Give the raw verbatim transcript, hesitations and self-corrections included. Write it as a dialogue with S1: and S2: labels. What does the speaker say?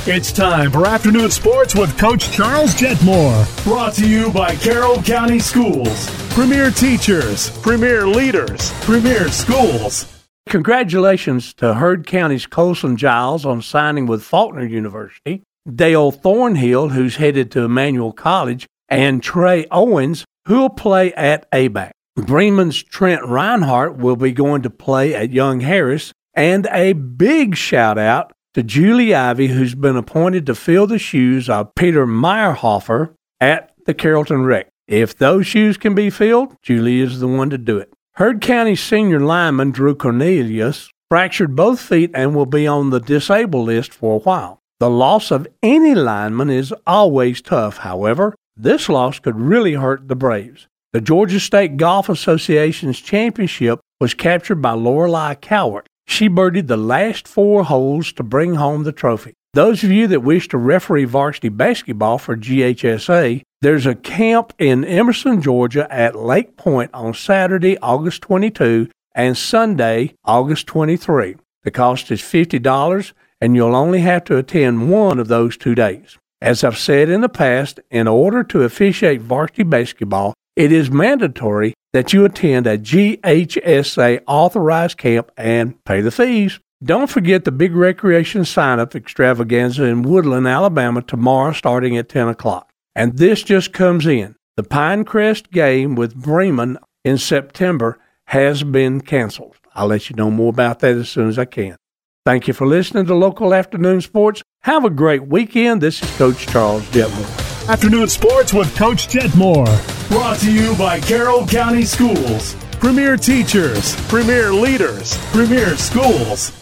S1: It's time for Afternoon Sports with Coach Charles Jetmore. Brought to you by Carroll County Schools. Premier teachers, premier leaders, premier schools.
S2: Congratulations to Heard County's Colson Giles on signing with Faulkner University, Dale Thornhill, who's headed to Emmanuel College, and Trey Owens, who'll play at A B A C. Bremen's Trent Reinhardt will be going to play at Young Harris, and a big shout-out to Julie Ivy, who's been appointed to fill the shoes of Peter Meyerhofer at the Carrollton Rec. If those shoes can be filled, Julie is the one to do it. Heard County senior lineman Drew Cornelius fractured both feet and will be on the disabled list for a while. The loss of any lineman is always tough. However, this loss could really hurt the Braves. The Georgia State Golf Association's championship was captured by Lorelei Cowart. She birdied the last four holes to bring home the trophy. Those of you that wish to referee varsity basketball for G H S A, there's a camp in Emerson, Georgia at Lake Point on Saturday, August twenty-second, and Sunday, August twenty-third. The cost is fifty dollars, and you'll only have to attend one of those two days. As I've said in the past, in order to officiate varsity basketball, it is mandatory that you attend a G H S A authorized camp and pay the fees. Don't forget the big recreation sign-up extravaganza in Woodland, Alabama tomorrow starting at ten o'clock. And this just comes in. The Pinecrest game with Bremen in September has been canceled. I'll let you know more about that as soon as I can. Thank you for listening to Local Afternoon Sports. Have a great weekend. This is Coach Charles Jetmore.
S1: Afternoon Sports with Coach Jetmore. Brought to you by Carroll County Schools. Premier teachers, premier leaders, premier schools.